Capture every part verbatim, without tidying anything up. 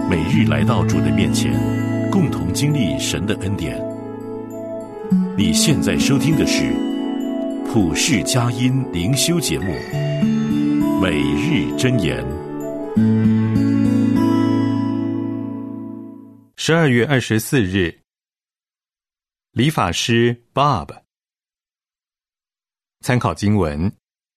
每日来到主的面前，共同经历神的恩典。你现在收听的是普世佳音灵修节目《每日箴言》。 十二月二十四日，理发师 Bob。参考经文：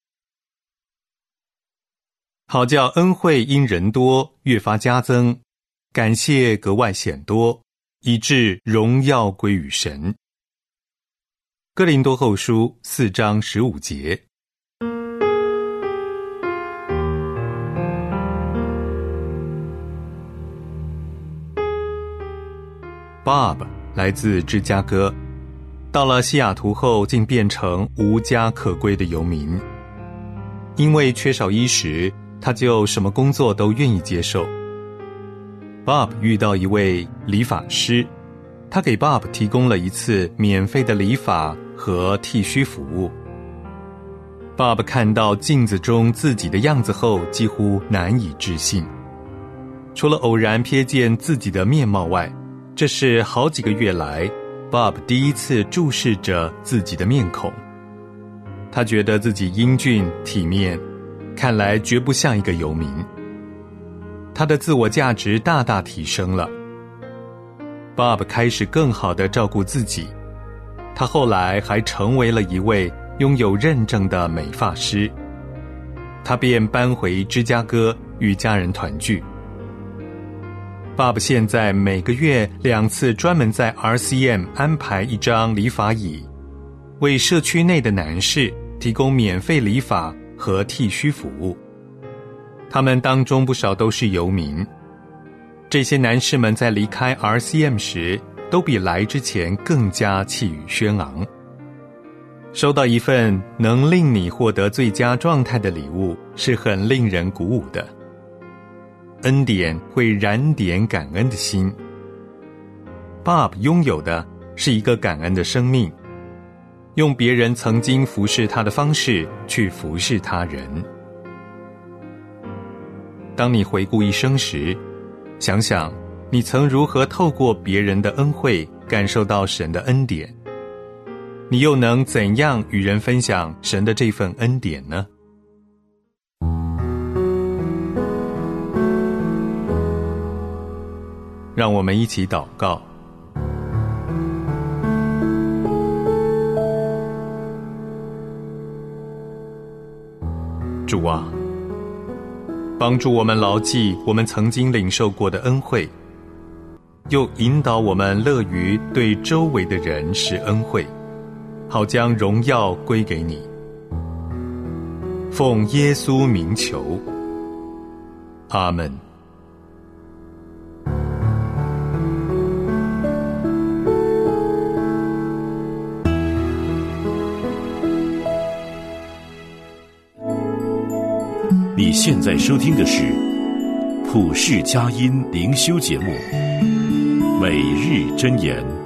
好叫恩惠因人多，越发加增，感谢格外显多，以致荣耀归于神。哥林多后书四章十五节。Bob 来自芝加哥，到了西雅图后竟变成无家可归的游民。因为缺少衣食，他就什么工作都愿意接受。Bob 遇到一位理发师，他给 Bob 提供了一次免费的理发和剃须服务。Bob 看到镜子中自己的样子后，几乎难以置信。除了偶然瞥见自己的面貌外，这是好几个月来 Bob 第一次注视着自己的面孔。他觉得自己英俊体面，看来绝不像一个游民。他的自我价值大大提升了。Bob 开始更好地照顾自己，他后来还成为了一位拥有认证的美发师。他便搬回芝加哥与家人团聚。Bob 现在每个月两次专门在 R C M 安排一张理发椅，为社区内的男士提供免费理发和剃须服务。他们当中不少都是游民。这些男士们在离开 R C M 时，都比来之前更加气宇轩昂。收到一份能令你获得最佳状态的礼物，是很令人鼓舞的。恩典会燃点感恩的心。Bob 拥有的是一个感恩的生命，用别人曾经服侍他的方式去服侍他人。当你回顾一生时，想想你曾如何透过别人的恩惠感受到神的恩典，你又能怎样与人分享神的这份恩典呢？让我们一起祷告。主啊，帮助我们牢记我们曾经领受过的恩惠，又引导我们乐于对周围的人施恩惠，好将荣耀归给你。奉耶稣名求，阿们。 你现在收听的是普世佳音灵修节目《每日箴言》。